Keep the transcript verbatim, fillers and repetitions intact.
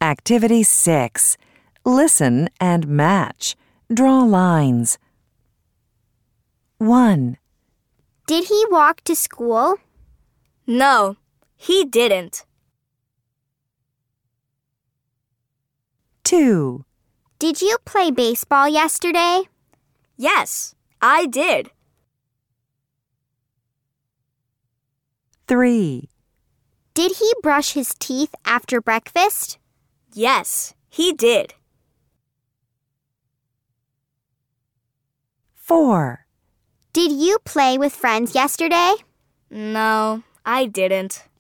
Activity six. Listen and match. Draw lines. one. Did he walk to school? No, he didn't. two. Did you play baseball yesterday? Yes, I did. three. Did he brush his teeth after breakfast? Yes, he did. four. Did you play with friends yesterday? No, I didn't.